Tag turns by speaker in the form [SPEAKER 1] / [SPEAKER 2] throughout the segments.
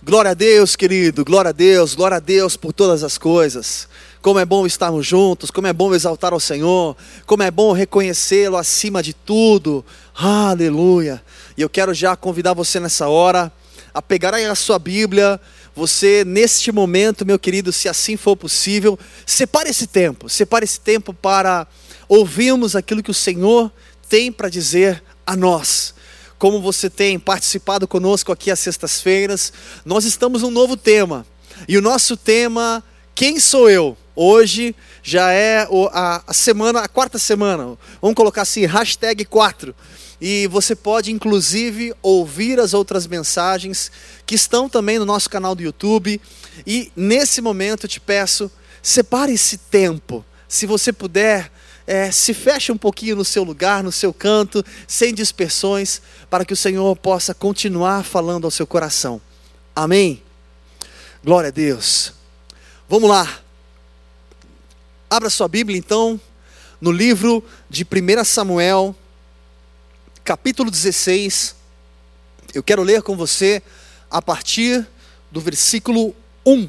[SPEAKER 1] Glória a Deus, querido, glória a Deus por todas as coisas. Como é bom estarmos juntos, como é bom exaltar ao Senhor, como é bom reconhecê-lo acima de tudo. Aleluia. E eu quero já convidar você nessa hora a pegar aí a sua Bíblia. Você neste momento, meu querido, se assim for possível, separe esse tempo para ouvirmos aquilo que o Senhor tem para dizer a nós. Como você tem participado conosco aqui às sextas-feiras, nós estamos num novo tema. E o nosso tema, quem sou eu? Hoje já é a quarta semana. Vamos colocar assim, #4. E você pode inclusive ouvir as outras mensagens que estão também no nosso canal do YouTube. E nesse momento eu te peço, separe esse tempo. Se você puder, se feche um pouquinho no seu lugar, no seu canto, sem dispersões, para que o Senhor possa continuar falando ao seu coração. Amém? Glória a Deus. Vamos lá. Abra sua Bíblia então, no livro de 1 Samuel, capítulo 16. Eu quero ler com você a partir do versículo 1,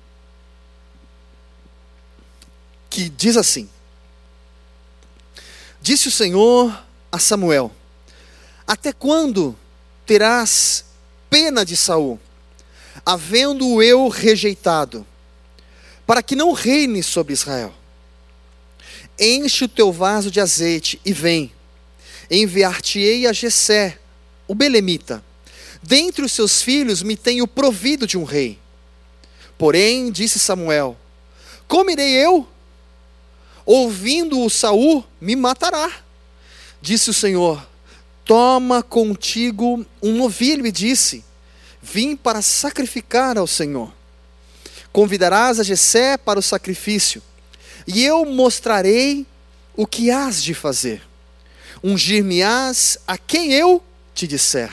[SPEAKER 1] que diz assim: Disse o Senhor a Samuel: até quando terás pena de Saul, havendo-o eu rejeitado, para que não reine sobre Israel? Enche o teu vaso de azeite e vem, enviar-te-ei a Jessé, o belemita. Dentre os seus filhos me tenho provido de um rei. Porém, disse Samuel: como irei eu? Ouvindo-o Saul, me matará. Disse o Senhor: toma contigo um novilho, e disse: vim para sacrificar ao Senhor. Convidarás a Jessé para o sacrifício, e eu mostrarei o que hás de fazer. Ungir-me-ás a quem eu te disser.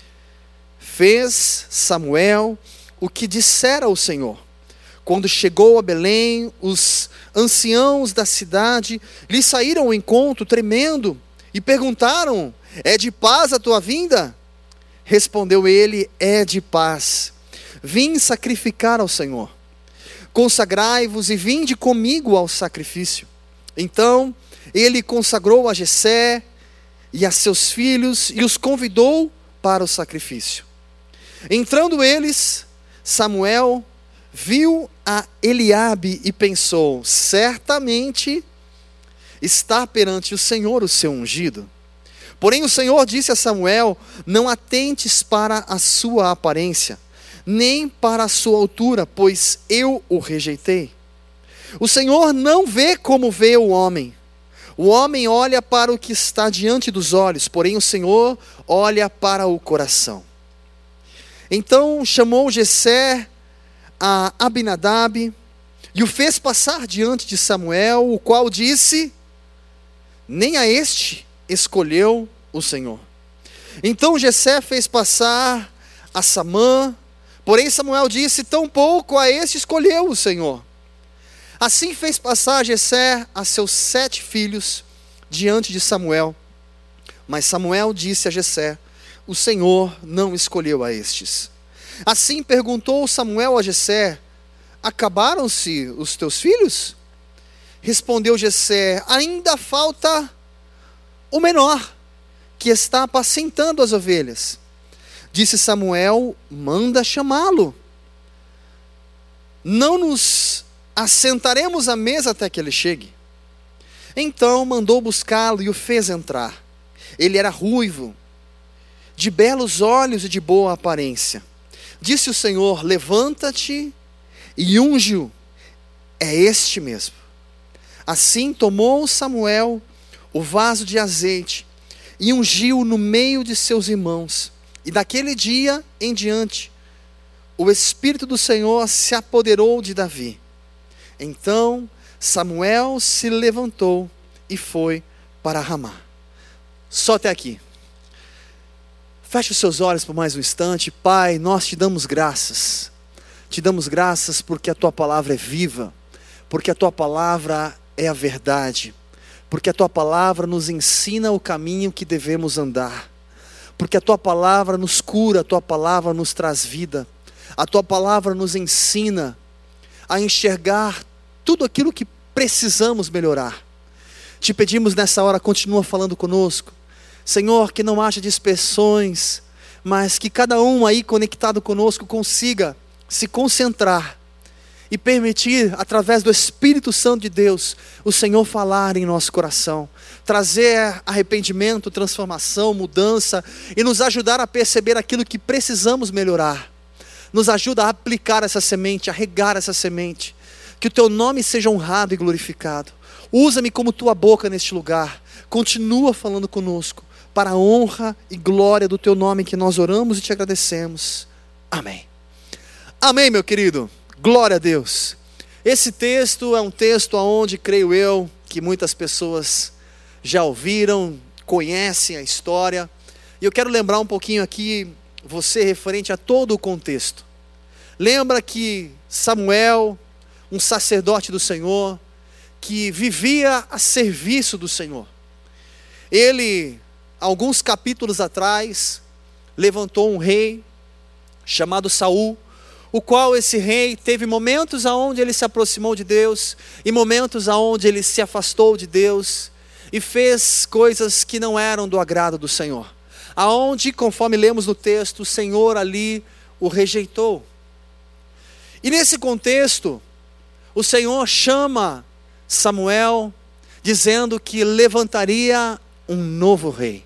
[SPEAKER 1] Fez Samuel o que dissera o Senhor. Quando chegou a Belém, os anciãos da cidade lhe saíram ao encontro tremendo e perguntaram: é de paz a tua vinda? Respondeu ele: é de paz. Vim sacrificar ao Senhor. Consagrai-vos e vinde comigo ao sacrifício. Então ele consagrou a Jessé e a seus filhos e os convidou para o sacrifício. Entrando eles, Samuel viu a Eliabe e pensou: certamente está perante o Senhor o seu ungido. Porém o Senhor disse a Samuel: não atentes para a sua aparência, nem para a sua altura, pois eu o rejeitei. O Senhor não vê como vê o homem. O homem olha para o que está diante dos olhos, porém o Senhor olha para o coração. Então chamou Jessé a Abinadab e o fez passar diante de Samuel, o qual disse: nem a este escolheu o Senhor. Então Jessé fez passar a Samã, porém Samuel disse: tampouco a este escolheu o Senhor. Assim fez passar Jessé a seus 7 filhos diante de Samuel. Mas Samuel disse a Jessé: o Senhor não escolheu a estes. Assim perguntou Samuel a Jessé: acabaram-se os teus filhos? Respondeu Jessé: ainda falta o menor, que está apacentando as ovelhas. Disse Samuel: manda chamá-lo. Não nos assentaremos à mesa até que ele chegue. Então mandou buscá-lo e o fez entrar. Ele era ruivo, de belos olhos e de boa aparência. Disse o Senhor: levanta-te e unge-o, é este mesmo. Assim tomou Samuel o vaso de azeite e ungiu no meio de seus irmãos. E daquele dia em diante, o Espírito do Senhor se apoderou de Davi. Então Samuel se levantou e foi para Ramá. Só até aqui. Feche os seus olhos por mais um instante. Pai, nós te damos graças. Te damos graças porque a tua palavra é viva, porque a tua palavra é a verdade, porque a tua palavra nos ensina o caminho que devemos andar, porque a tua palavra nos cura, a tua palavra nos traz vida, A tua palavra nos ensina a enxergar tudo aquilo que precisamos melhorar. Te pedimos nessa hora, continua falando conosco. Senhor, que não haja dispersões, mas que cada um aí conectado conosco consiga se concentrar e permitir, através do Espírito Santo de Deus, o Senhor falar em nosso coração, trazer arrependimento, transformação, mudança, e nos ajudar a perceber aquilo que precisamos melhorar. Nos ajuda a aplicar essa semente, a regar essa semente, que o Teu nome seja honrado e glorificado. Usa-me como Tua boca neste lugar, continua falando conosco, para a honra e glória do Teu nome que nós oramos e Te agradecemos. Amém. Amém, meu querido. Glória a Deus. Esse texto é um texto onde, creio eu, que muitas pessoas já ouviram, conhecem a história. E eu quero lembrar um pouquinho aqui, você referente a todo o contexto. Lembra que Samuel, um sacerdote do Senhor, que vivia a serviço do Senhor. Ele, alguns capítulos atrás, levantou um rei chamado Saul, o qual esse rei teve momentos aonde ele se aproximou de Deus e momentos aonde ele se afastou de Deus e fez coisas que não eram do agrado do Senhor. Aonde, conforme lemos no texto, o Senhor ali o rejeitou. E nesse contexto, o Senhor chama Samuel, dizendo que levantaria um novo rei.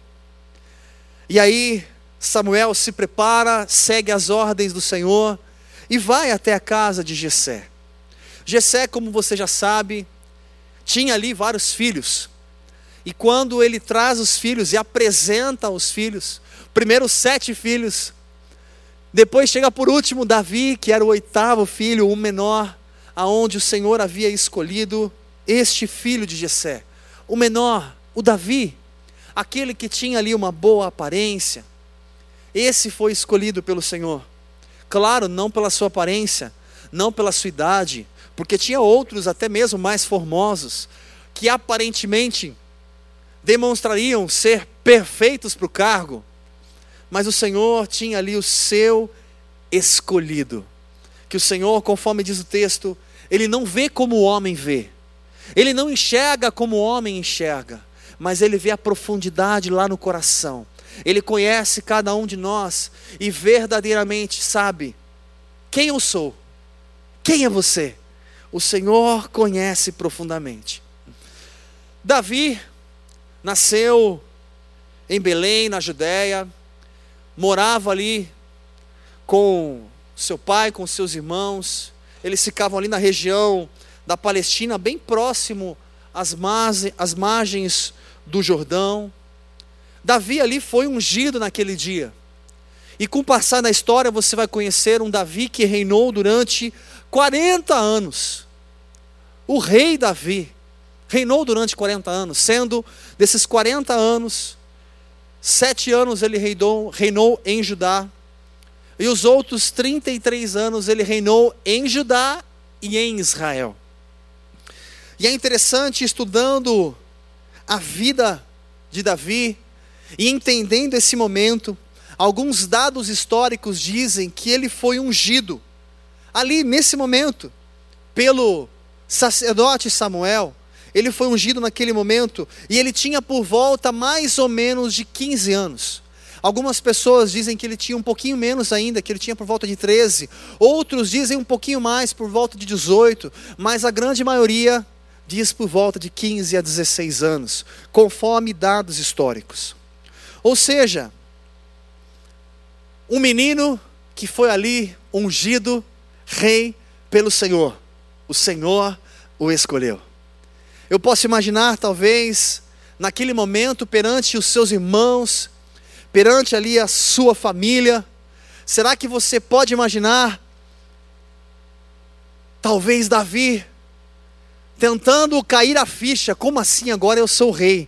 [SPEAKER 1] E aí Samuel se prepara, segue as ordens do Senhor e vai até a casa de Jessé. Jessé, como você já sabe, tinha ali vários filhos. E quando ele traz os filhos e apresenta os filhos, primeiro 7 filhos, depois chega por último Davi, que era o 8º filho, o menor, aonde o Senhor havia escolhido este filho de Jessé, o menor, o Davi, aquele que tinha ali uma boa aparência. Esse foi escolhido pelo Senhor. Claro, não pela sua aparência, não pela sua idade, porque tinha outros até mesmo mais formosos, que aparentemente demonstrariam ser perfeitos para o cargo, mas o Senhor tinha ali o seu escolhido, que o Senhor, conforme diz o texto, Ele não vê como o homem vê, Ele não enxerga como o homem enxerga, mas Ele vê a profundidade lá no coração. Ele conhece cada um de nós e verdadeiramente sabe quem eu sou, quem é você. O Senhor conhece profundamente. Davi nasceu em Belém, na Judéia, morava ali com seu pai, com seus irmãos. Eles ficavam ali na região da Palestina, bem próximo às margens do Jordão. Davi ali foi ungido naquele dia. E com o passar da história você vai conhecer um Davi que reinou durante 40 anos. O rei Davi reinou durante 40 anos, sendo desses 40 anos, 7 anos ele reinou em Judá, e os outros 33 anos ele reinou em Judá e em Israel. E é interessante, estudando a vida de Davi, e entendendo esse momento, alguns dados históricos dizem que ele foi ungido, ali nesse momento, pelo sacerdote Samuel. Ele foi ungido naquele momento, e ele tinha por volta mais ou menos de 15 anos. Algumas pessoas dizem que ele tinha um pouquinho menos ainda, que ele tinha por volta de 13. Outros dizem um pouquinho mais, por volta de 18. Mas a grande maioria diz por volta de 15 a 16 anos, conforme dados históricos. Ou seja, um menino que foi ali ungido rei pelo Senhor. O Senhor o escolheu. Eu posso imaginar, talvez, naquele momento, perante os seus irmãos, perante ali a sua família, será que você pode imaginar, talvez Davi, tentando cair a ficha, como assim agora eu sou rei?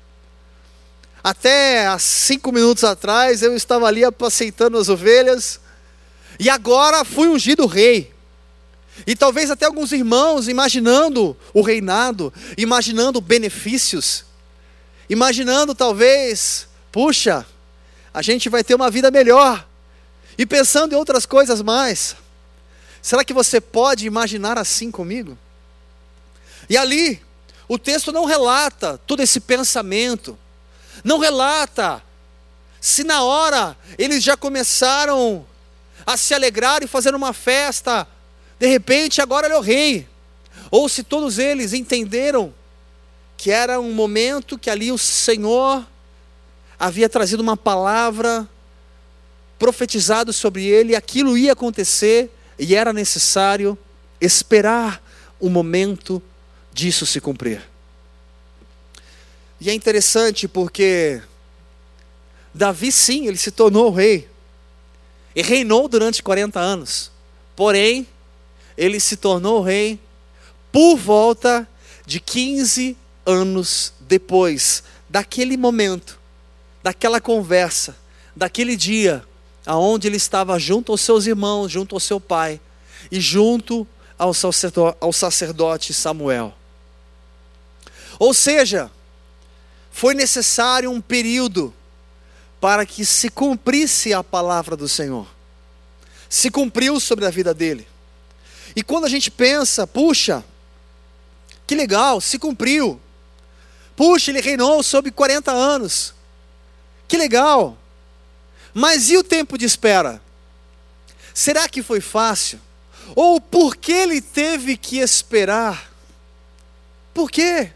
[SPEAKER 1] Até há 5 minutos atrás eu estava ali apacentando as ovelhas, e agora fui ungido rei. E talvez até alguns irmãos imaginando o reinado, imaginando benefícios, imaginando talvez, puxa, a gente vai ter uma vida melhor. E pensando em outras coisas mais, será que você pode imaginar assim comigo? E ali, o texto não relata todo esse pensamento, não relata se na hora eles já começaram a se alegrar e fazer uma festa, de repente agora ele é o rei, ou se todos eles entenderam que era um momento que ali o Senhor havia trazido uma palavra, profetizado sobre ele, e aquilo ia acontecer, e era necessário esperar o momento disso se cumprir. E é interessante porque Davi, sim, ele se tornou rei, e reinou durante 40 anos, porém, ele se tornou rei por volta de 15 anos depois daquele momento, daquela conversa, daquele dia, aonde ele estava junto aos seus irmãos, junto ao seu pai, e junto ao sacerdote Samuel. Ou seja, foi necessário um período para que se cumprisse a palavra do Senhor. Se cumpriu sobre a vida dele. E quando a gente pensa, puxa, que legal, se cumpriu. Puxa, ele reinou sobre 40 anos. Que legal. Mas e o tempo de espera? Será que foi fácil? Ou por que ele teve que esperar? Por quê?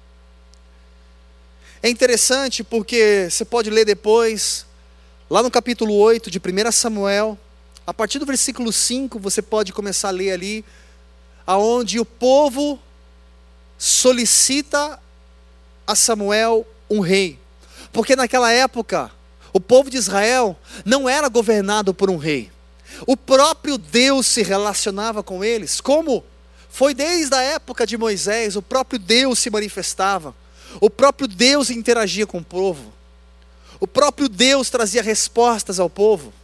[SPEAKER 1] É interessante porque você pode ler depois, lá no capítulo 8 de 1 Samuel, a partir do versículo 5, você pode começar a ler ali, aonde o povo solicita a Samuel um rei. Porque naquela época, o povo de Israel não era governado por um rei. O próprio Deus se relacionava com eles, como foi desde a época de Moisés, o próprio Deus se manifestava. O próprio Deus interagia com o povo. O próprio Deus trazia respostas ao povo.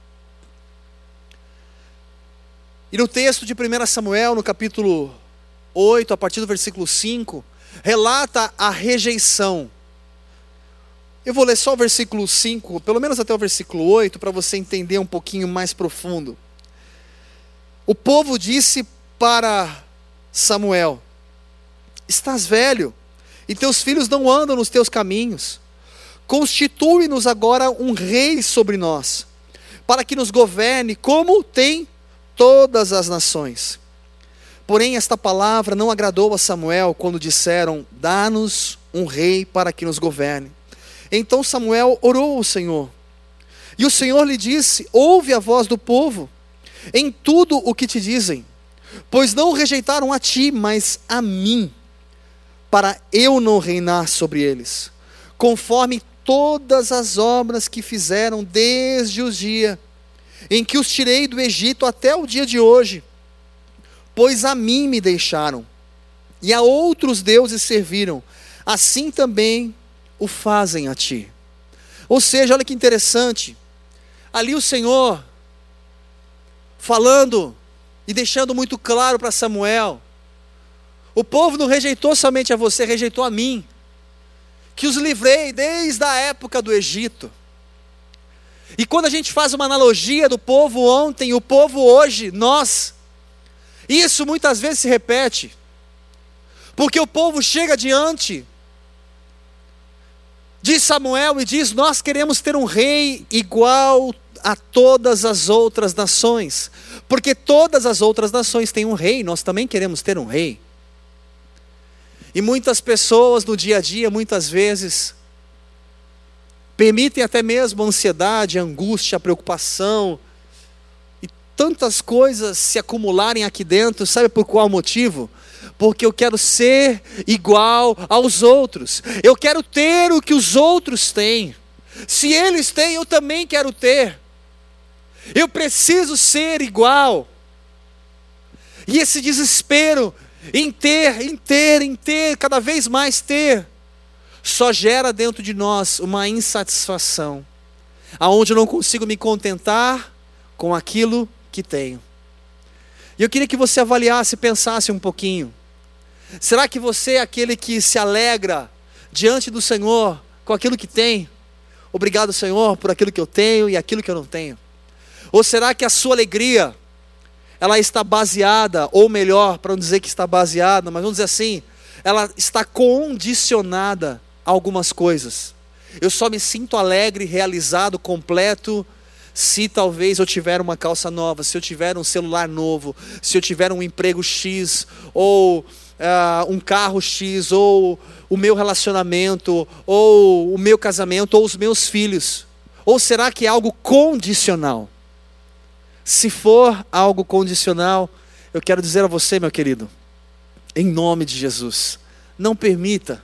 [SPEAKER 1] E no texto de 1 Samuel, no capítulo 8, a partir do versículo 5, relata a rejeição. Eu vou ler só o versículo 5, pelo menos até o versículo 8, para você entender um pouquinho mais profundo. O povo disse para Samuel: estás velho, e teus filhos não andam nos teus caminhos. Constitui-nos agora um rei sobre nós, para que nos governe como tem todas as nações. Porém, esta palavra não agradou a Samuel quando disseram: dá-nos um rei para que nos governe. Então Samuel orou ao Senhor, e o Senhor lhe disse: ouve a voz do povo em tudo o que te dizem, pois não rejeitaram a ti, mas a mim, para eu não reinar sobre eles, conforme todas as obras que fizeram desde o dia em que os tirei do Egito até o dia de hoje, pois a mim me deixaram, e a outros deuses serviram, assim também o fazem a ti. Ou seja, olha que interessante, ali o Senhor falando e deixando muito claro para Samuel: o povo não rejeitou somente a você, rejeitou a mim, que os livrei desde a época do Egito. E quando a gente faz uma analogia do povo ontem, o povo hoje, nós, isso muitas vezes se repete, porque o povo chega diante de Samuel e diz: nós queremos ter um rei igual a todas as outras nações, porque todas as outras nações têm um rei, nós também queremos ter um rei. E muitas pessoas no dia a dia, muitas vezes, permitem até mesmo a ansiedade, a angústia, a preocupação, e tantas coisas se acumularem aqui dentro. Sabe por qual motivo? Porque eu quero ser igual aos outros, eu quero ter o que os outros têm. Se eles têm, eu também quero ter. Eu preciso ser igual. E esse desespero em ter, cada vez mais ter, só gera dentro de nós uma insatisfação, aonde eu não consigo me contentar com aquilo que tenho. E eu queria que você avaliasse, pensasse um pouquinho: será que você é aquele que se alegra diante do Senhor com aquilo que tem? Obrigado, Senhor, por aquilo que eu tenho e aquilo que eu não tenho. Ou será que a sua alegria, ela está baseada, ou melhor, para não dizer que está baseada, mas vamos dizer assim, ela está condicionada a algumas coisas. Eu só me sinto alegre, realizado, completo, se talvez eu tiver uma calça nova, se eu tiver um celular novo, se eu tiver um emprego X, ou um carro X, ou o meu relacionamento, ou o meu casamento, ou os meus filhos. Ou será que é algo condicional? Se for algo condicional, eu quero dizer a você, meu querido, em nome de Jesus, não permita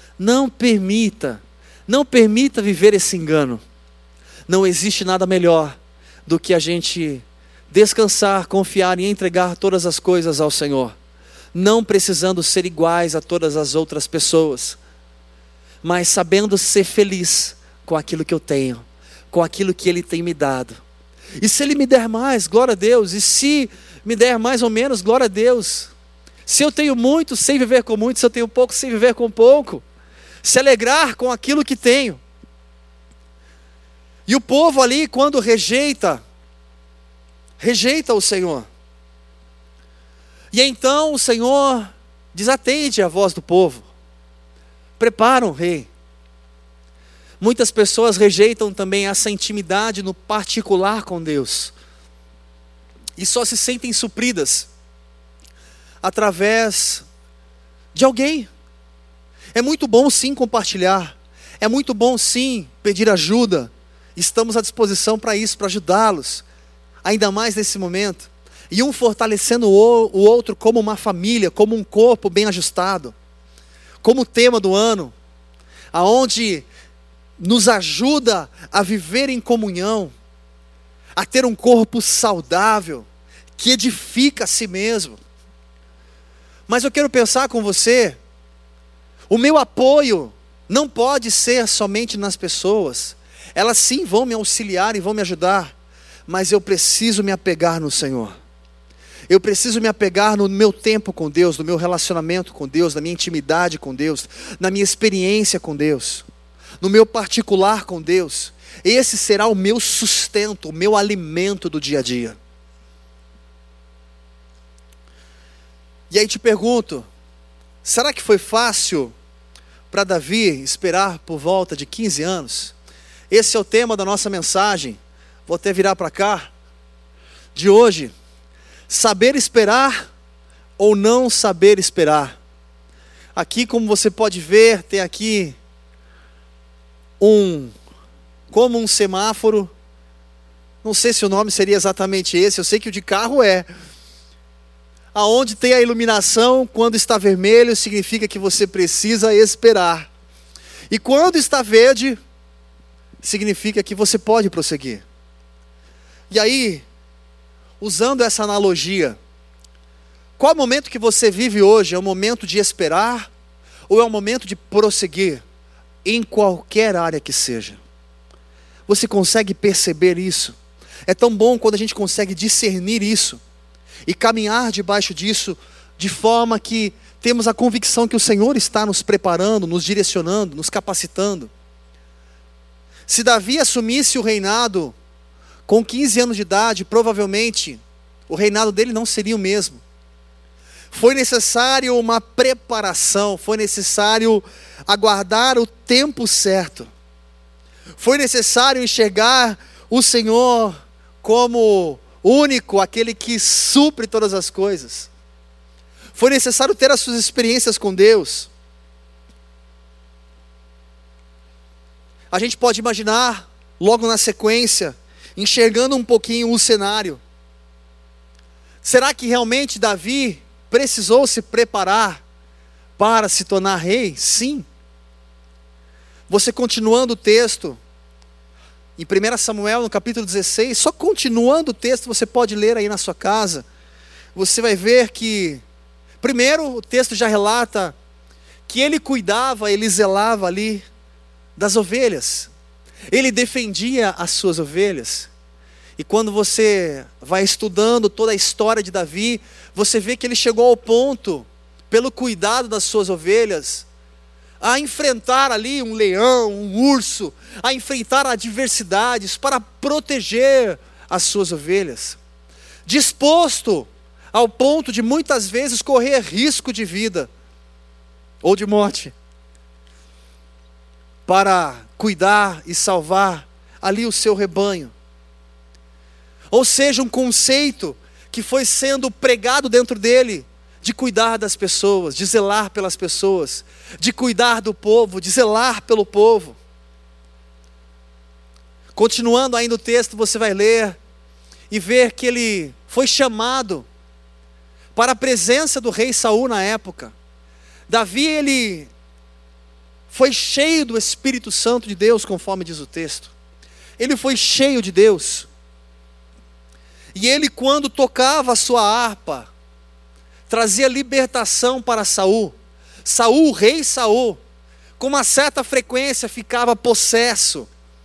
[SPEAKER 1] viver esse engano. Não existe nada melhor do que a gente descansar, confiar e entregar todas as coisas ao Senhor, não precisando ser iguais a todas as outras pessoas, mas sabendo ser feliz com aquilo que eu tenho, com aquilo que Ele tem me dado. E se Ele me der mais, glória a Deus. E se me der mais ou menos, glória a Deus. Se eu tenho muito, sei viver com muito. Se eu tenho pouco, sei viver com pouco. Se alegrar com aquilo que tenho. E o povo ali, quando rejeita o Senhor. E então o Senhor desatende a voz do povo. Prepara um rei. Muitas pessoas rejeitam também essa intimidade no particular com Deus. E só se sentem supridas através de alguém. É muito bom sim compartilhar. É muito bom sim pedir ajuda. Estamos à disposição para isso, para ajudá-los. Ainda mais nesse momento. E um fortalecendo o outro como uma família, como um corpo bem ajustado. Como o tema do ano. Aonde nos ajuda a viver em comunhão, a ter um corpo saudável, que edifica a si mesmo. Mas eu quero pensar com você, o meu apoio não pode ser somente nas pessoas. Elas sim vão me auxiliar e vão me ajudar, mas eu preciso me apegar no Senhor. Eu preciso me apegar no meu tempo com Deus, no meu relacionamento com Deus, na minha intimidade com Deus, na minha experiência com Deus, no meu particular com Deus. Esse será o meu sustento, o meu alimento do dia a dia. E aí te pergunto, será que foi fácil para Davi esperar por volta de 15 anos? Esse é o tema da nossa mensagem. Vou até virar para cá. De hoje, saber esperar ou não saber esperar. Aqui, como você pode ver, tem aqui como um semáforo. Não sei se o nome seria exatamente esse, eu sei que o de carro é. Aonde tem a iluminação, quando está vermelho, significa que você precisa esperar. E quando está verde, significa que você pode prosseguir. E aí, usando essa analogia, qual é o momento que você vive hoje? É o momento de esperar ou é o momento de prosseguir? Em qualquer área que seja. Você consegue perceber isso? É tão bom quando a gente consegue discernir isso e caminhar debaixo disso, de forma que temos a convicção que o Senhor está nos preparando, nos direcionando, nos capacitando. Se Davi assumisse o reinado com 15 anos de idade, provavelmente o reinado dele não seria o mesmo. Foi necessário uma preparação, foi necessário aguardar o tempo certo. Foi necessário enxergar o Senhor como único, aquele que supre todas as coisas. Foi necessário ter as suas experiências com Deus. A gente pode imaginar, logo na sequência, enxergando um pouquinho o cenário. Será que realmente Davi precisou se preparar para se tornar rei? Sim. Você continuando o texto, em 1 Samuel, no capítulo 16, só continuando o texto, você pode ler aí na sua casa, você vai ver que, primeiro, o texto já relata que ele cuidava, ele zelava ali das ovelhas, ele defendia as suas ovelhas. E quando você vai estudando toda a história de Davi, você vê que ele chegou ao ponto, pelo cuidado das suas ovelhas, a enfrentar ali um leão, um urso, a enfrentar adversidades para proteger as suas ovelhas, disposto ao ponto de muitas vezes correr risco de vida ou de morte, para cuidar e salvar ali o seu rebanho. Ou seja, um conceito que foi sendo pregado dentro dele, de cuidar das pessoas, de zelar pelas pessoas, de cuidar do povo, de zelar pelo povo. Continuando ainda o texto, você vai ler e ver que ele foi chamado para a presença do rei Saul na época. Davi, ele foi cheio do Espírito Santo de Deus, conforme diz o texto. Ele foi cheio de Deus. E ele, quando tocava a sua harpa, trazia libertação para Saul. Saul, o rei Saul, com uma certa frequência ficava possesso.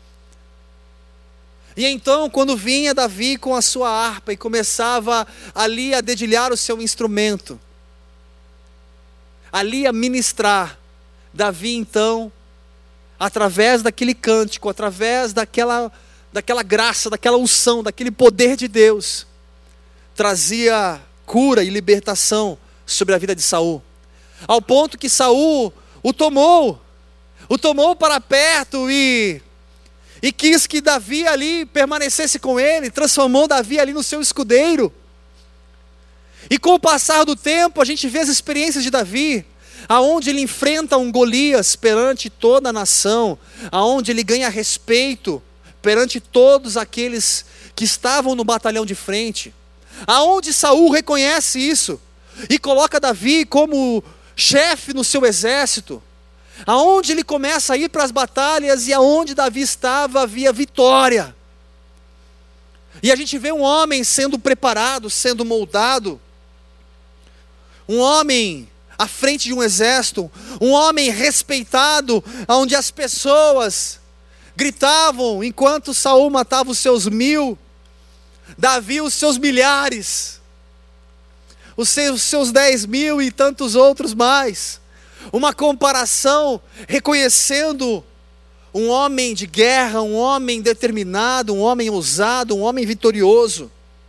[SPEAKER 1] E então, quando vinha Davi com a sua harpa e começava ali a dedilhar o seu instrumento, ali a ministrar, Davi então, através daquele cântico, através daquela graça, daquela unção, daquele poder de Deus, trazia cura e libertação sobre a vida de Saul, ao ponto que Saul o tomou para perto e quis que Davi ali permanecesse com ele, transformou Davi ali no seu escudeiro. E com o passar do tempo, a gente vê as experiências de Davi, aonde ele enfrenta um Golias perante toda a nação, aonde ele ganha respeito perante todos aqueles que estavam no batalhão de frente, aonde Saul reconhece isso e coloca Davi como chefe no seu exército, aonde ele começa a ir para as batalhas e aonde Davi estava havia vitória. E a gente vê um homem sendo preparado, sendo moldado, um homem à frente de um exército, um homem respeitado, onde as pessoas gritavam enquanto Saul matava os seus 1000, Davi os seus milhares, os seus 10.000 e tantos outros mais. Uma comparação reconhecendo um homem de guerra, um homem determinado, um homem ousado, um homem vitorioso,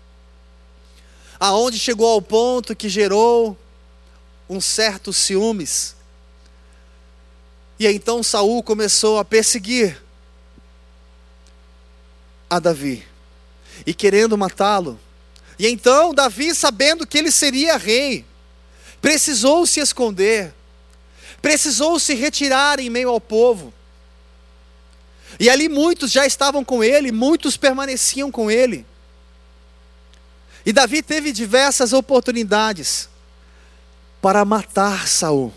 [SPEAKER 1] aonde chegou ao ponto que gerou um certo ciúmes. E então Saul começou a perseguir a Davi e querendo matá-lo. E então Davi, sabendo que ele seria rei, precisou se esconder, precisou se retirar em meio ao povo. E ali muitos já estavam com ele, muitos permaneciam com ele. E Davi teve diversas oportunidades para matar Saul.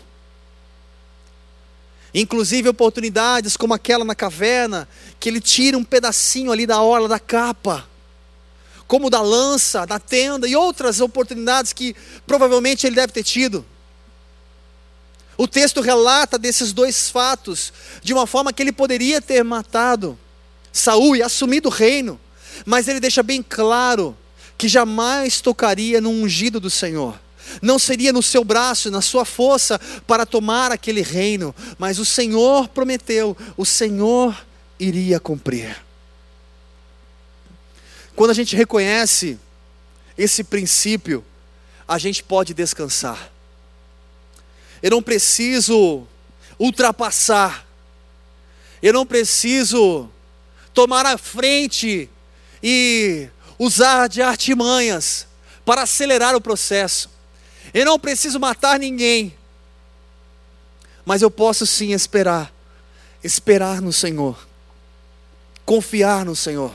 [SPEAKER 1] Inclusive oportunidades como aquela na caverna, que ele tira um pedacinho ali da orla da capa, como da lança, da tenda, e outras oportunidades que provavelmente ele deve ter tido. O texto relata desses dois fatos, de uma forma que ele poderia ter matado Saul e assumido o reino, mas ele deixa bem claro que jamais tocaria no ungido do Senhor. Não seria no seu braço, na sua força para tomar aquele reino, mas o Senhor prometeu, o Senhor iria cumprir. Quando a gente reconhece esse princípio, a gente pode descansar. Eu não preciso ultrapassar, eu não preciso tomar a frente e usar de artimanhas para acelerar o processo. Eu não preciso matar ninguém, mas eu posso sim esperar no Senhor, confiar no Senhor.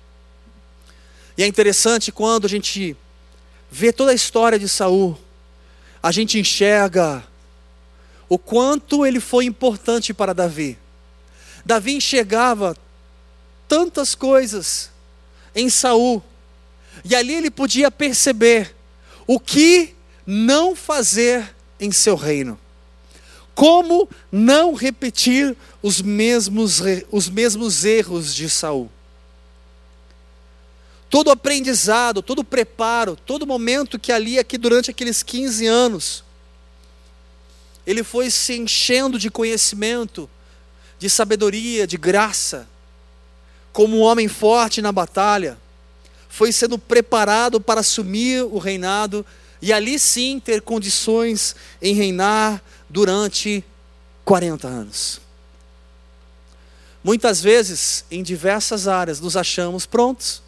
[SPEAKER 1] E é interessante quando a gente vê toda a história de Saul, a gente enxerga o quanto ele foi importante para Davi. Davi enxergava tantas coisas em Saul, e ali ele podia perceber o que não fazer em seu reino, como não repetir os mesmos erros de Saul. Todo aprendizado, todo preparo, todo momento que ali, aqui durante aqueles 15 anos, ele foi se enchendo de conhecimento, de sabedoria, de graça, como um homem forte na batalha, foi sendo preparado para assumir o reinado e ali sim ter condições em reinar durante 40 anos. Muitas vezes, em diversas áreas, nos achamos prontos.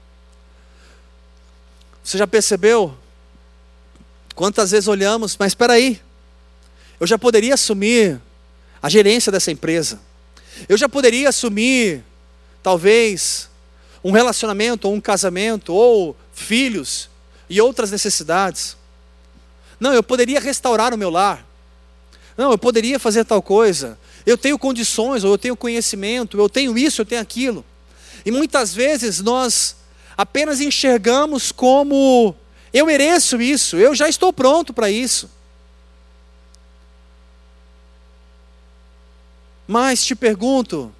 [SPEAKER 1] Você já percebeu? Quantas vezes olhamos, mas espera aí, eu já poderia assumir a gerência dessa empresa. Eu já poderia assumir, talvez, um relacionamento, ou um casamento, ou filhos, e outras necessidades. Não, eu poderia restaurar o meu lar. Não, eu poderia fazer tal coisa. Eu tenho condições, ou eu tenho conhecimento, eu tenho isso, eu tenho aquilo. E muitas vezes nós apenas enxergamos como, eu mereço isso, eu já estou pronto para isso. Mas te pergunto,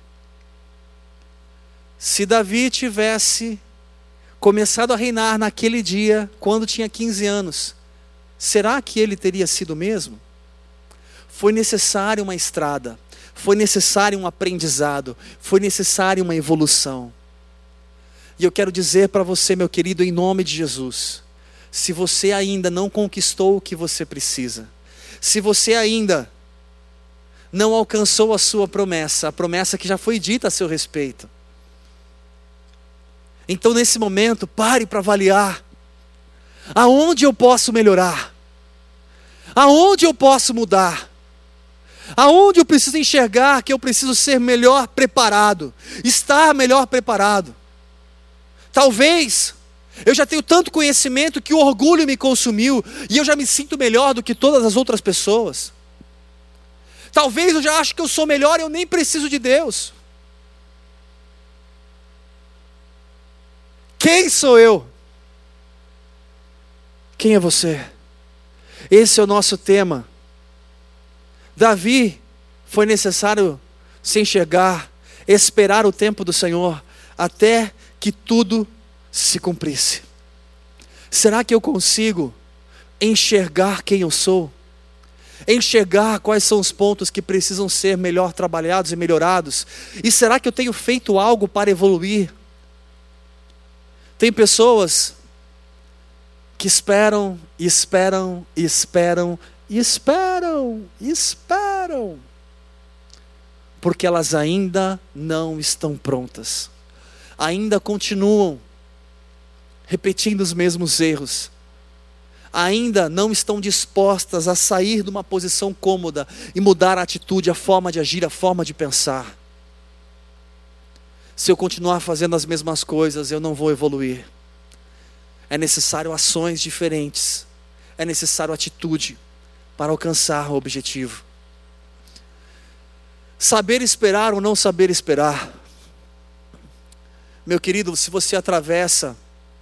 [SPEAKER 1] se Davi tivesse começado a reinar naquele dia, quando tinha 15 anos, será que ele teria sido o mesmo? Foi necessário uma estrada, foi necessário um aprendizado, foi necessário uma evolução. E eu quero dizer para você, meu querido, em nome de Jesus, se você ainda não conquistou o que você precisa, se você ainda não alcançou a sua promessa, a promessa que já foi dita a seu respeito, então nesse momento, pare para avaliar, aonde eu posso melhorar, aonde eu posso mudar, aonde eu preciso enxergar que eu preciso ser melhor preparado, estar melhor preparado. Talvez eu já tenho tanto conhecimento que o orgulho me consumiu e eu já me sinto melhor do que todas as outras pessoas. Talvez eu já acho que eu sou melhor e eu nem preciso de Deus. Quem sou eu? Quem é você? Esse é o nosso tema. Davi foi necessário se enxergar, esperar o tempo do Senhor, até que tudo se cumprisse. Será que eu consigo enxergar quem eu sou? Enxergar quais são os pontos que precisam ser melhor trabalhados e melhorados? E será que eu tenho feito algo para evoluir? Tem pessoas que esperam, esperam, esperam, esperam, esperam, porque elas ainda não estão prontas, ainda continuam repetindo os mesmos erros, ainda não estão dispostas a sair de uma posição cômoda e mudar a atitude, a forma de agir, a forma de pensar. Se eu continuar fazendo as mesmas coisas, eu não vou evoluir. É necessário ações diferentes, é necessário atitude para alcançar o objetivo. Saber esperar ou não saber esperar. Meu querido, se você atravessa,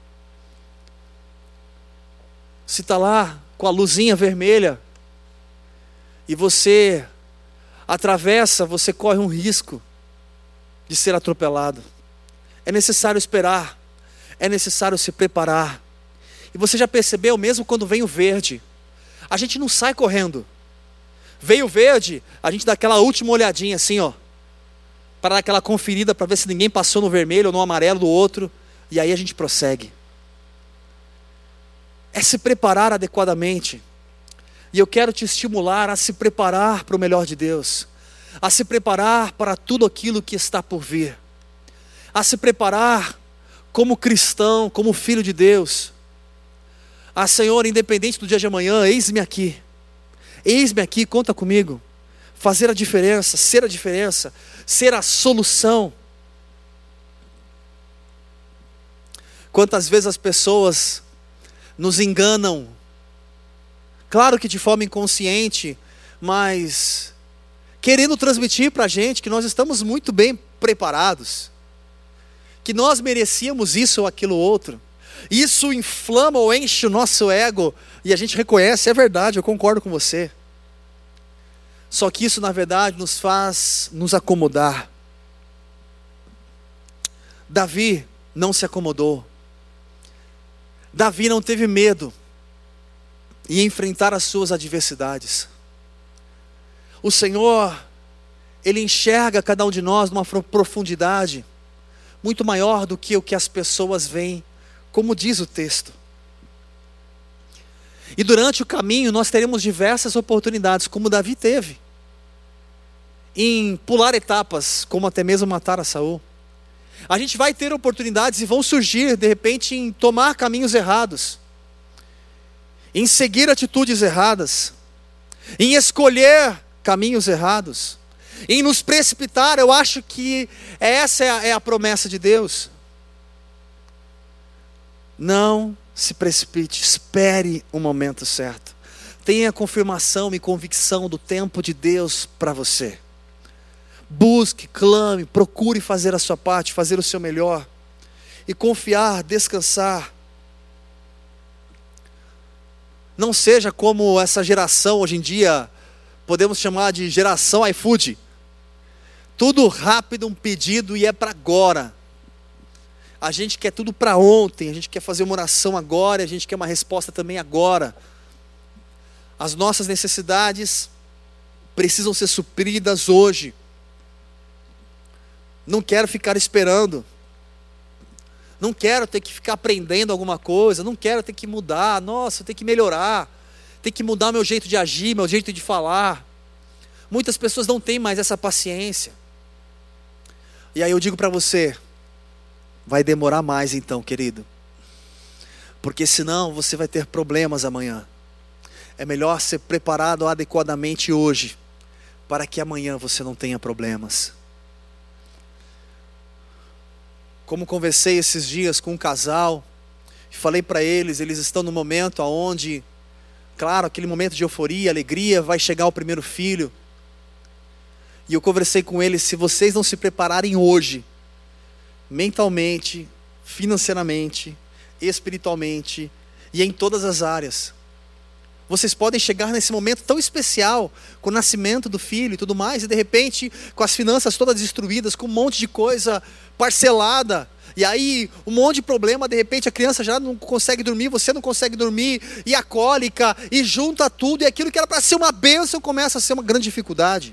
[SPEAKER 1] se está lá com a luzinha vermelha e você atravessa, você corre um risco de ser atropelado. É necessário esperar, é necessário se preparar. E você já percebeu, mesmo quando vem o verde, a gente não sai correndo. Veio o verde, a gente dá aquela última olhadinha assim, ó, para dar aquela conferida para ver se ninguém passou no vermelho ou no amarelo do outro, e aí a gente prossegue. É se preparar adequadamente. E eu quero te estimular a se preparar para o melhor de Deus, a se preparar para tudo aquilo que está por vir, a se preparar como cristão, como filho de Deus. Ah, Senhor, independente do dia de amanhã, eis-me aqui, conta comigo. Fazer a diferença, ser a solução. Quantas vezes as pessoas nos enganam, claro que de forma inconsciente, mas querendo transmitir para a gente que nós estamos muito bem preparados, que nós merecíamos isso ou aquilo outro. Isso inflama ou enche o nosso ego, e a gente reconhece, é verdade, eu concordo com você. Só que isso na verdade nos faz nos acomodar. Davi não se acomodou. Davi não teve medo em enfrentar as suas adversidades. O Senhor, Ele enxerga cada um de nós numa profundidade muito maior do que o que as pessoas veem como diz o texto. E durante o caminho nós teremos diversas oportunidades, como Davi teve, em pular etapas, como até mesmo matar a Saul. A gente vai ter oportunidades e vão surgir, de repente, em tomar caminhos errados, em seguir atitudes erradas, em escolher caminhos errados, em nos precipitar. Eu acho que essa é a promessa de Deus. Não se precipite, espere o momento certo. Tenha confirmação e convicção do tempo de Deus para você. Busque, clame, procure fazer a sua parte, fazer o seu melhor. E confiar, descansar. Não seja como essa geração hoje em dia, podemos chamar de geração iFood. Tudo rápido, um pedido e é para agora. A gente quer tudo para ontem, a gente quer fazer uma oração agora, a gente quer uma resposta também agora. As nossas necessidades precisam ser supridas hoje. Não quero ficar esperando. Não quero ter que ficar aprendendo alguma coisa. Não quero ter que mudar. Nossa, eu tenho que melhorar. Tenho que mudar meu jeito de agir, meu jeito de falar. Muitas pessoas não têm mais essa paciência. E aí eu digo para você, vai demorar mais então, querido. Porque senão você vai ter problemas amanhã. É melhor ser preparado adequadamente hoje, para que amanhã você não tenha problemas. Como conversei esses dias com um casal, e falei para eles estão no momento onde, claro, aquele momento de euforia, alegria, vai chegar o primeiro filho. E eu conversei com eles, se vocês não se prepararem hoje, mentalmente, financeiramente, espiritualmente e em todas as áreas, vocês podem chegar nesse momento tão especial, com o nascimento do filho e tudo mais, e de repente, com as finanças todas destruídas, com um monte de coisa parcelada, e aí um monte de problema, de repente a criança já não consegue dormir, você não consegue dormir, e a cólica, e junta tudo, e aquilo que era para ser uma bênção começa a ser uma grande dificuldade.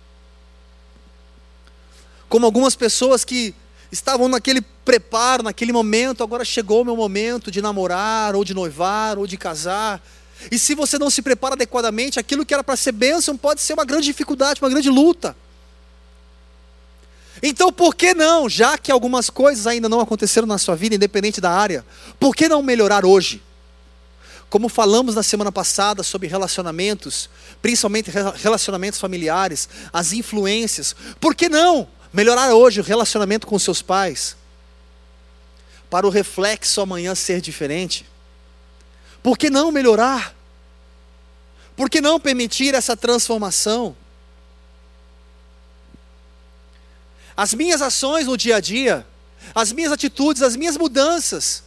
[SPEAKER 1] Como algumas pessoas que estavam naquele preparo, naquele momento, agora chegou o meu momento de namorar, ou de noivar, ou de casar. E se você não se prepara adequadamente, aquilo que era para ser bênção pode ser uma grande dificuldade, uma grande luta. Então por que não, já que algumas coisas ainda não aconteceram na sua vida, independente da área, por que não melhorar hoje? Como falamos na semana passada sobre relacionamentos, principalmente relacionamentos familiares, as influências, por que não melhorar hoje o relacionamento com seus pais? Para o reflexo amanhã ser diferente. Por que não melhorar? Por que não permitir essa transformação? As minhas ações no dia a dia, as minhas atitudes, as minhas mudanças,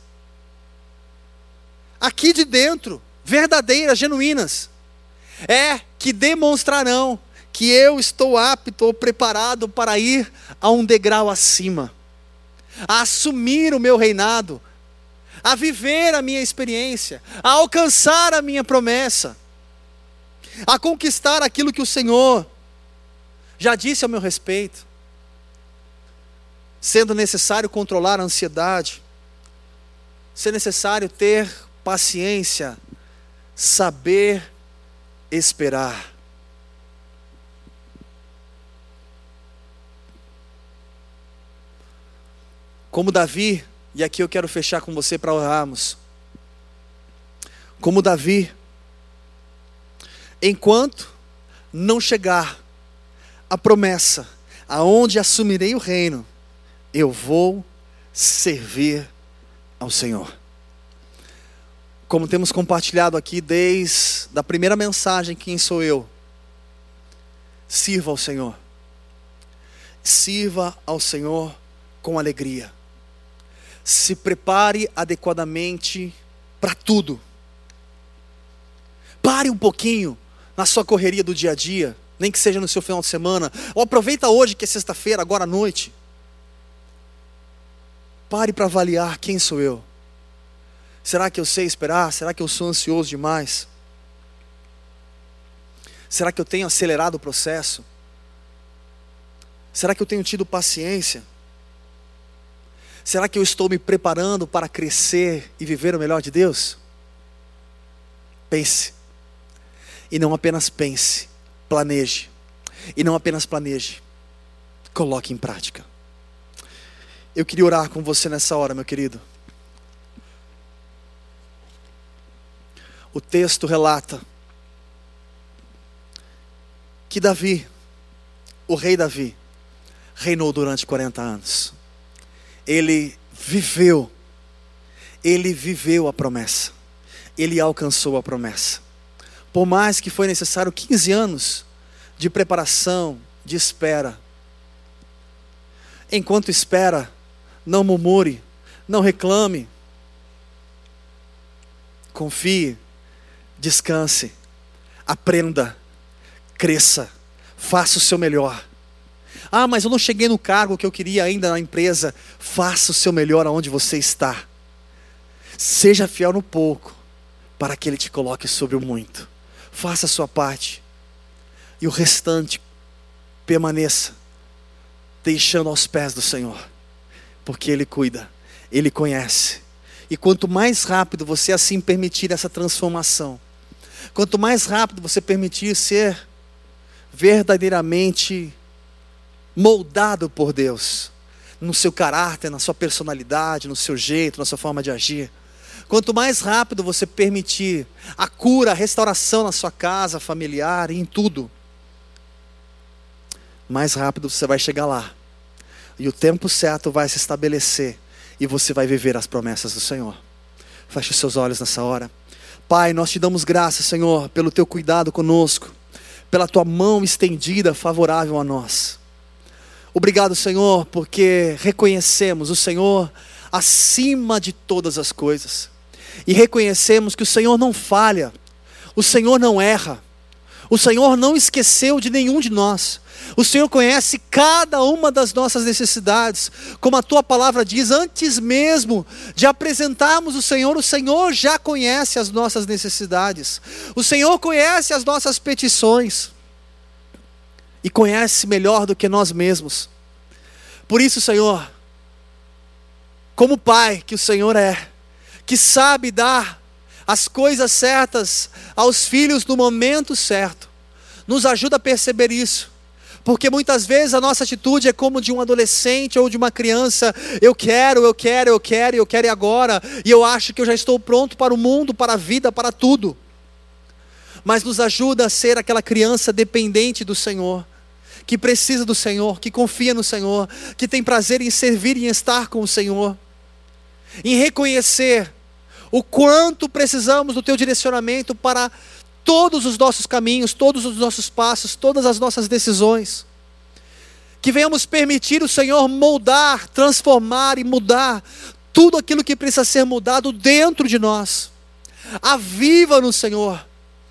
[SPEAKER 1] aqui de dentro, verdadeiras, genuínas, é que demonstrarão que eu estou apto ou preparado para ir a um degrau acima, a assumir o meu reinado, a viver a minha experiência, a alcançar a minha promessa, a conquistar aquilo que o Senhor já disse ao meu respeito, sendo necessário controlar a ansiedade, sendo necessário ter paciência, saber esperar. Como Davi, e aqui eu quero fechar com você para orarmos. Como Davi, enquanto não chegar a promessa, aonde assumirei o reino, eu vou servir ao Senhor. Como temos compartilhado aqui desde a primeira mensagem, quem sou eu? Sirva ao Senhor. Sirva ao Senhor com alegria. Se prepare adequadamente para tudo. Pare um pouquinho na sua correria do dia a dia, nem que seja no seu final de semana, ou aproveita hoje que é sexta-feira, agora à noite. Pare para avaliar quem sou eu. Será que eu sei esperar? Será que eu sou ansioso demais? Será que eu tenho acelerado o processo? Será que eu tenho tido paciência? Será que eu estou me preparando para crescer e viver o melhor de Deus? Pense. E não apenas pense, planeje. E não apenas planeje, coloque em prática. Eu queria orar com você nessa hora, meu querido. O texto relata que Davi, o rei Davi, reinou durante 40 anos. Ele viveu a promessa. Ele alcançou a promessa. Por mais que foi necessário 15 anos de preparação, de espera. Enquanto espera, não murmure, não reclame. Confie, descanse, aprenda, cresça, faça o seu melhor. Ah, mas eu não cheguei no cargo que eu queria ainda na empresa. Faça o seu melhor aonde você está. Seja fiel no pouco, para que Ele te coloque sobre o muito. Faça a sua parte. E o restante, permaneça, deixando aos pés do Senhor. Porque Ele cuida, Ele conhece. E quanto mais rápido você assim permitir essa transformação, quanto mais rápido você permitir ser verdadeiramente moldado por Deus, no seu caráter, na sua personalidade, no seu jeito, na sua forma de agir, quanto mais rápido você permitir a cura, a restauração na sua casa, familiar e em tudo, mais rápido você vai chegar lá. E o tempo certo vai se estabelecer. E você vai viver as promessas do Senhor. Feche os seus olhos nessa hora. Pai, nós te damos graças, Senhor, pelo teu cuidado conosco. Pela tua mão estendida, favorável a nós. Obrigado, Senhor, porque reconhecemos o Senhor acima de todas as coisas. E reconhecemos que o Senhor não falha. O Senhor não erra. O Senhor não esqueceu de nenhum de nós. O Senhor conhece cada uma das nossas necessidades. Como a tua palavra diz, antes mesmo de apresentarmos o Senhor já conhece as nossas necessidades. O Senhor conhece as nossas petições. E conhece melhor do que nós mesmos. Por isso, Senhor, como Pai que o Senhor é, que sabe dar as coisas certas aos filhos no momento certo, nos ajuda a perceber isso. Porque muitas vezes a nossa atitude é como de um adolescente ou de uma criança. Eu quero e agora. E eu acho que eu já estou pronto para o mundo, para a vida, para tudo. Mas nos ajuda a ser aquela criança dependente do Senhor, que precisa do Senhor, que confia no Senhor, que tem prazer em servir e em estar com o Senhor. Em reconhecer o quanto precisamos do teu direcionamento para todos os nossos caminhos, todos os nossos passos, todas as nossas decisões. Que venhamos permitir o Senhor moldar, transformar e mudar tudo aquilo que precisa ser mudado dentro de nós. Aviva-nos, Senhor,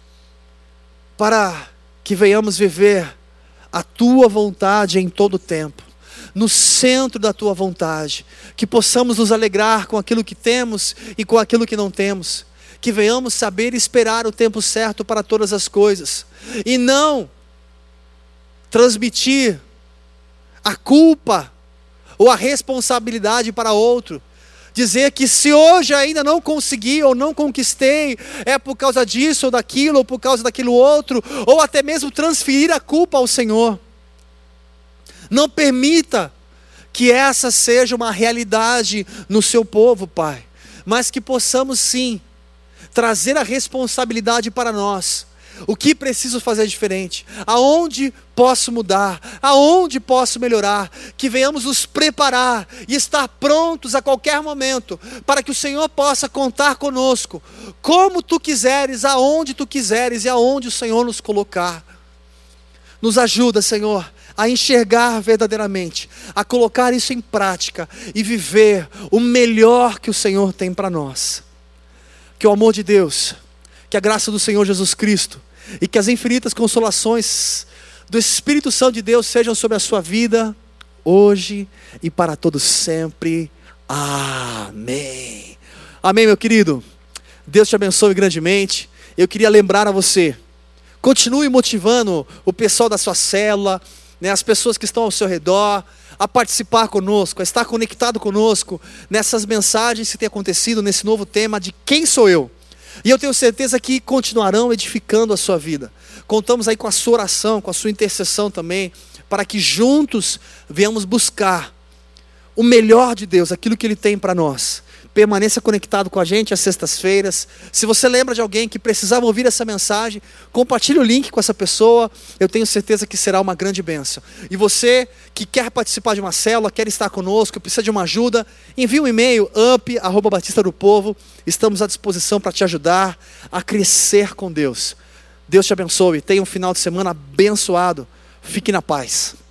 [SPEAKER 1] para que venhamos viver a tua vontade em todo o tempo, no centro da tua vontade, que possamos nos alegrar com aquilo que temos e com aquilo que não temos. Que venhamos saber esperar o tempo certo para todas as coisas. E não transmitir a culpa ou a responsabilidade para outro. Dizer que se hoje ainda não consegui ou não conquistei, é por causa disso ou daquilo, ou por causa daquilo outro. Ou até mesmo transferir a culpa ao Senhor. Não permita que essa seja uma realidade no seu povo, Pai. Mas que possamos sim trazer a responsabilidade para nós. O que preciso fazer diferente? Aonde posso mudar? Aonde posso melhorar? Que venhamos nos preparar e estar prontos a qualquer momento, para que o Senhor possa contar conosco, como Tu quiseres, aonde Tu quiseres e aonde o Senhor nos colocar. Nos ajuda, Senhor, a enxergar verdadeiramente, a colocar isso em prática e viver o melhor que o Senhor tem para nós. Que o amor de Deus, que a graça do Senhor Jesus Cristo e que as infinitas consolações do Espírito Santo de Deus sejam sobre a sua vida, hoje e para todos sempre. Amém. Amém, meu querido. Deus te abençoe grandemente. Eu queria lembrar a você, continue motivando o pessoal da sua célula, né, as pessoas que estão ao seu redor, a participar conosco, a estar conectado conosco nessas mensagens que têm acontecido nesse novo tema de quem sou eu. E eu tenho certeza que continuarão edificando a sua vida. Contamos aí com a sua oração, com a sua intercessão também, para que juntos venhamos buscar o melhor de Deus, aquilo que Ele tem para nós. Permaneça conectado com a gente às sextas-feiras. Se você lembra de alguém que precisava ouvir essa mensagem, compartilhe o link com essa pessoa. Eu tenho certeza que será uma grande bênção. E você que quer participar de uma célula, quer estar conosco, precisa de uma ajuda, envie um e-mail, up@batistadopovo. Estamos à disposição para te ajudar a crescer com Deus. Deus te abençoe. Tenha um final de semana abençoado. Fique na paz.